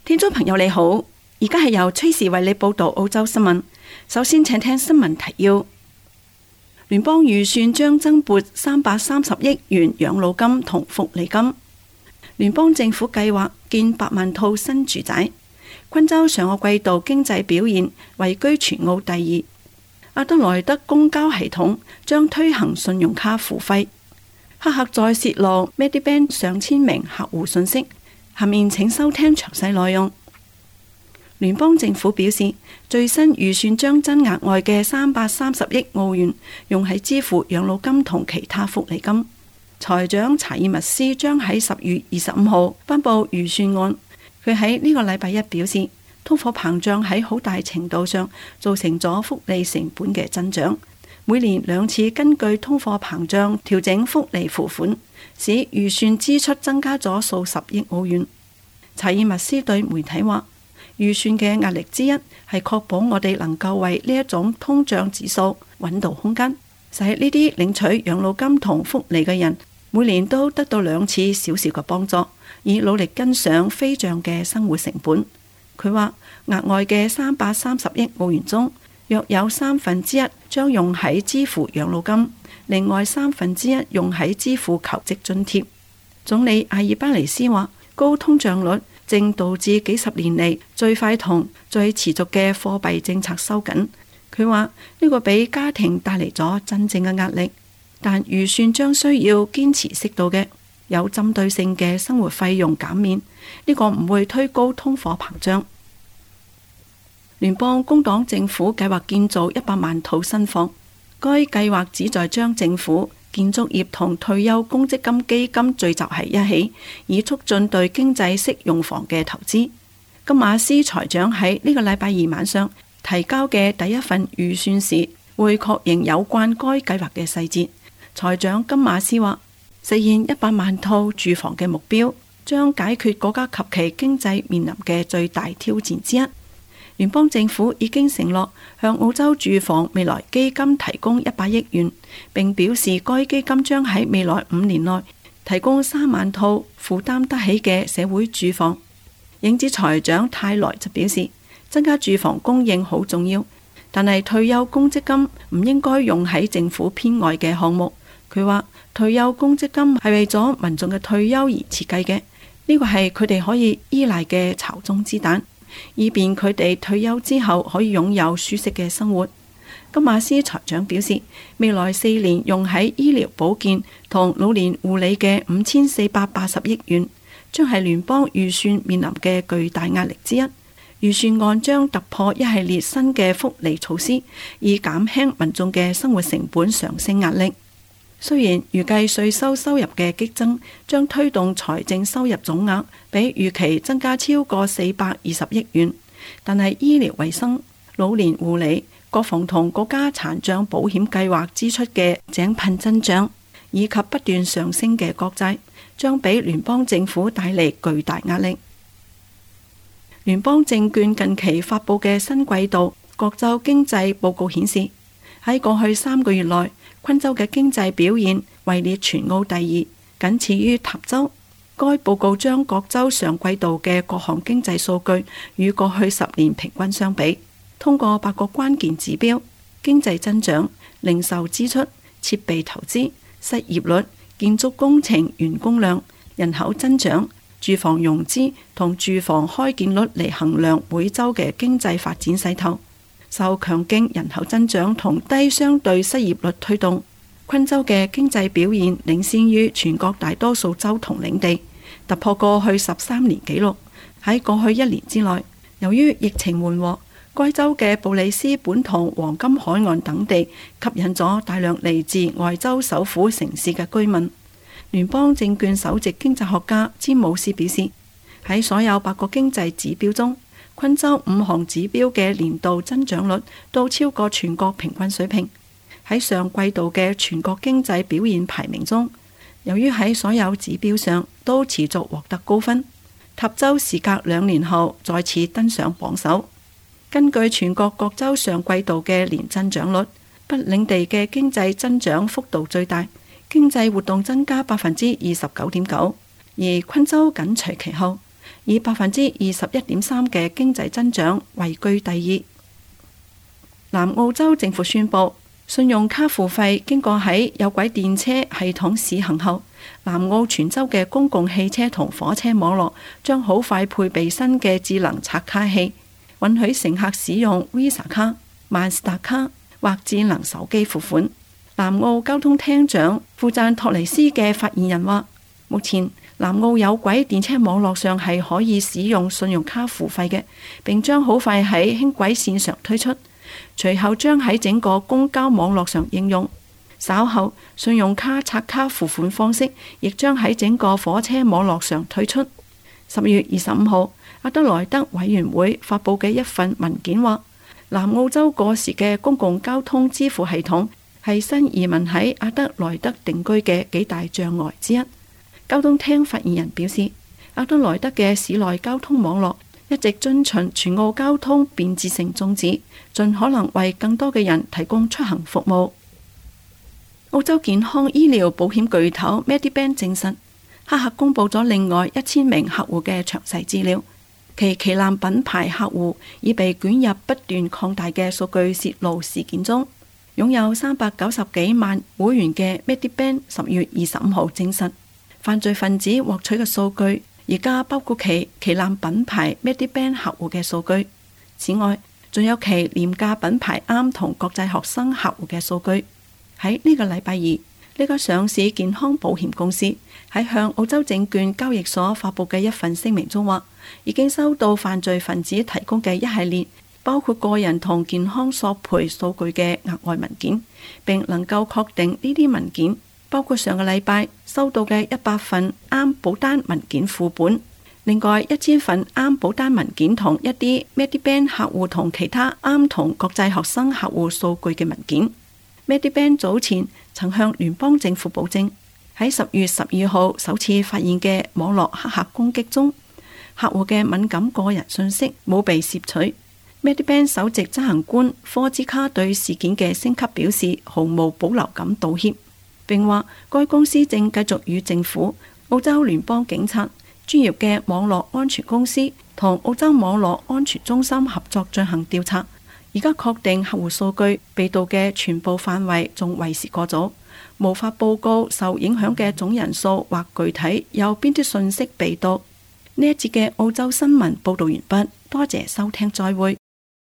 聽眾朋友你好，而家係由崔氏為你報道澳洲新聞。首先請聽新聞提要：聯邦預算將增撥330億元養老金同福利金。聯邦政府計劃建8萬套新住宅。昆州上個季度經濟表現位居全澳第2。阿德萊德公交系統將推行信用卡付費。黑客再泄露 Medibank 上千名客戶信息。下面請收聽詳細內容。聯邦政府表示，最新預算將增額外嘅330億澳元用喺支付養老金同其他福利金。財長查爾密斯將喺10月25號頒布預算案。佢喺呢個禮拜一表示，通貨膨脹喺好大程度上造成咗福利成本嘅增長。每年2次根據通貨膨脹調整福利付款，使預算支出增加咗數十億澳元。查爾密斯對媒體話，預算嘅壓力之一係確保我哋能夠為呢一種通脹指數揾到空間，使呢啲領取養老金同福利嘅人每年都得到2次少少嘅幫助，以努力跟上飛漲嘅生活成本。佢話，額外嘅330億澳元中，約有1/3將用喺支付養老金，另外1/3用喺支付求職津貼。總理阿爾巴尼斯話，高通脹率正導致幾十年嚟最快同最持續嘅貨幣政策收緊。佢話呢個俾家庭帶嚟咗真正嘅壓力，但預算將需要堅持適度嘅有針對性嘅生活費用減免，呢個唔會推高通貨膨脹。聯邦工黨政府計劃建造100萬套新房，該計劃旨在將政府、建築業同退休公積金基金聚集喺一起，以促進對經濟適用房嘅投資。金馬斯財長喺呢個禮拜二晚上提交嘅第一份預算時，會確認有關該計劃嘅細節。財長金馬斯話，實現100萬套住房嘅目標，將解決國家及其經濟面臨嘅最大挑戰之一。聯邦政府已經承諾向澳洲住房未來基金提供100億元，並表示該基金將喺未來5年內提供3萬套負擔得起嘅社會住房。影子財長泰萊就表示，增加住房供應好重要，但係退休公積金唔應該用喺政府偏愛嘅項目。佢話，退休公積金係為咗民眾嘅退休而設計嘅，呢個係佢哋可以依賴嘅巢中之蛋，以便佢哋退休之後可以擁有舒適嘅生活。金馬斯財長表示，未來4年用喺醫療保健同老年護理嘅5480億元，將係聯邦預算面臨嘅巨大壓力之一。預算案將突破一系列新嘅福利措施，以減輕民眾嘅生活成本上升壓力。雖然預計稅收入嘅激增將推動財政收入總額比預期增加超過420億元，但係醫療衛生、老年護理、國防同國家殘障保險計劃支出嘅井噴增長，以及不斷上升嘅國債，將俾聯邦政府帶嚟巨大壓力。聯邦證券近期發佈嘅新季度各州經濟報告顯示，喺過去3個月內，昆州嘅經濟表現位列全澳第2，僅次於塔州。該報告將各州上季度嘅各項經濟數據與過去10年平均相比，通過8個關鍵指標：經濟增長、零售支出、設備投資、失業率、建築工程完工量、人口增長、住房融資同住房開建率嚟衡量每州嘅經濟發展勢頭。受強勁人口增長同低相對失業率推動，昆州嘅經濟表現領先於全國大多數州同領地，突破過去13年紀錄。喺過去1年之內，由於疫情緩和，該州嘅布里斯本同黃金海岸等地吸引咗大量嚟自外州首府城市嘅居民。聯邦證券首席經濟學家詹姆斯表示，喺所有8個經濟指標中，昆州5項指標嘅年度增長率都超過全國平均水平。喺上季度嘅全國經濟表現排名中，由於喺所有指標上都持續獲得高分，塔州時隔2年後再次登上榜首。根據全國各州上季度嘅年增長率，北領地嘅經濟增長幅度最大，經濟活動增加 29.9%， 而昆州緊隨其後。 以21.3%嘅經濟增長位居第二。南澳洲政府宣布，信用卡付費經過喺有軌電車系統試行後，南澳全州嘅公共汽車同火車網絡將好快配備新嘅智能刷卡器，允許乘客使用 Visa 卡、Master 卡或智能手機付款。南澳交通廳長富贊托尼斯嘅發言人話，目前南澳有軌電車網絡上係可以使用信用卡付費嘅，並將好快喺輕軌線上推出，隨後將喺整個公交網絡上應用。稍後信用卡刷卡付款方式亦將喺整個火車網絡上推出。10月25號，阿德萊德委員會發佈嘅一份文件話，南澳洲過時嘅公共交通支付系統係新移民喺阿德萊德定居嘅幾大障礙之一。交通廳發言人表示，阿德萊德嘅市內交通網絡一直遵循全澳交通便捷性宗旨，盡可能為更多嘅人提供出行服務。澳洲健康醫療保險巨頭 Medibank 證實，黑客公布咗另外1000名客戶嘅詳細資料，其旗艦品牌客戶已被捲入不斷擴大嘅數據洩露事件中。擁有390幾萬會員嘅 Medibank 10月25號證實，犯罪分子獲取嘅數據而家包括其旗艦品牌 Medibank 客戶嘅數據，此外仲有其廉價品牌啱同國際學生客戶嘅數據。喺呢個禮拜二，呢個上市健康保險公司喺向澳洲證券交易所發佈嘅一份聲明中話，已經收到犯罪分子提供嘅一系列包括個人同健康索賠數據嘅額外文件，並能夠確定呢啲文件包括上個禮拜收到嘅100份啱保單文件副本，另外1000份啱保單文件同一啲 Medibank 客戶同其他啱同國際學生客戶數據嘅文件。Medibank 早前曾向聯邦政府保證，喺10月12號首次發現嘅網絡黑客攻擊中，客戶嘅敏感個人信息冇被竊取。Medibank 首席執行官科茲卡對事件嘅升級表示毫無保留咁道歉，並話該公司正繼續與政府、澳洲聯邦警察、專業嘅網絡安全公司同澳洲網絡安全中心合作進行調查。而家確定客戶數據被盜嘅全部範圍仲為時過早，無法報告受影響嘅總人數或具體有邊啲信息被盜。呢一節嘅澳洲新聞報道完畢，多謝收聽，再會。